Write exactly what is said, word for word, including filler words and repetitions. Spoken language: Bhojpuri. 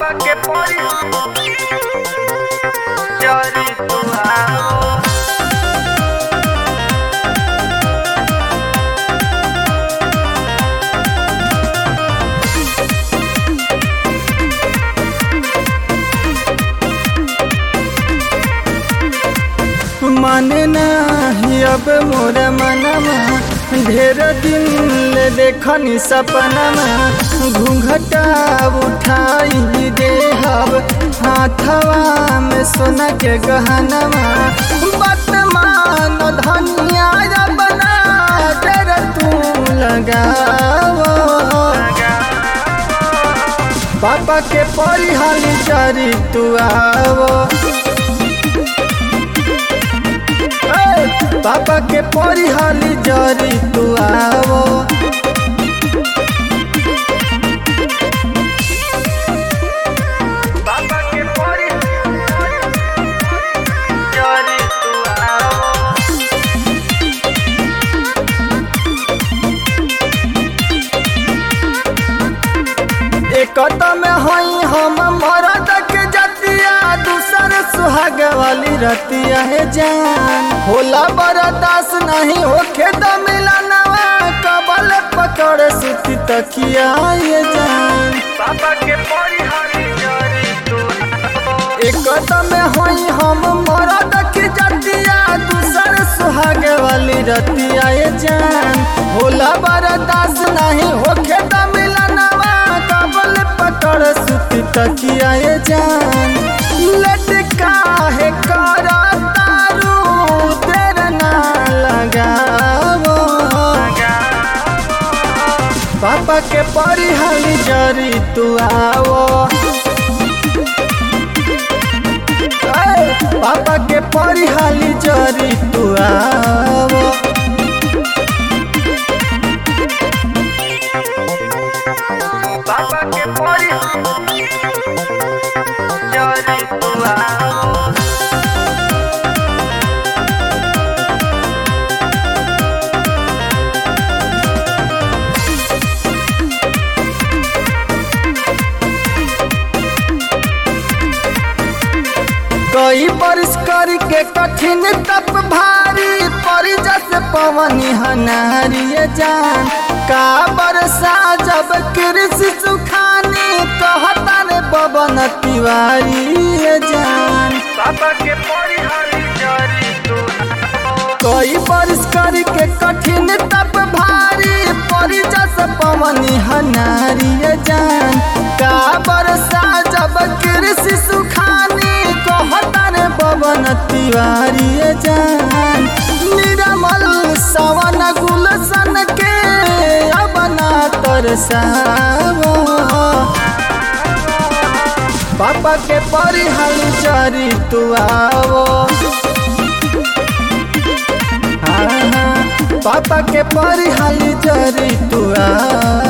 पापा के परी जरी तू आओ माने नाही अब मोर मनमा ढेर दिन ले देखनी सपनमा घूंघटा उठाई देहब हाथवा में सोना के गहनवा बतमान धनिया बना कर तू लगाओ पापा के परी हाली चरी तू आओ पापा के परी हाली जरी तू आओ पापा के परी जरी तू आओ एक में हई हम मरद के जतिया दूसर सुहाग वाली रतिया है जान होला बरदास नहीं होखे तो मिलनवा कबल पकड़ सुती तकिया ये जान पापा के परी हाली जरी तू आओ एक में हई हम मरद के जतिया दूसर सुहाग वाली रतिया ये जान होला बरदास नहीं होखे तो मिलनवा कबल पकड़ सुती तकिया ये जान लटका है कर तारू देर ना लगावो पापा के परी हाली जरी तू आओ पापा के परी हाली जरी तू आओ पापा के परी जरी तू आओ कई बरिस करके कठिन तप भारी परी जस पवनी हनारी जान का बरसा जब कृषि सुखानी कहता रे पवन तिवारी जान पापा के परी हाली जरी तू आओ कई बरिस करके कठिन तप भारी परी जस पवनी हनारी जान का बरसा जब कृषि सुखानी कहता रे पवन तिवारी जान निरमल सवन गुलशन के अपना तरसावो पापा के परी हाली जरी तू आओ हाँ हाँ पापा के परी हाली जरी तू आओ।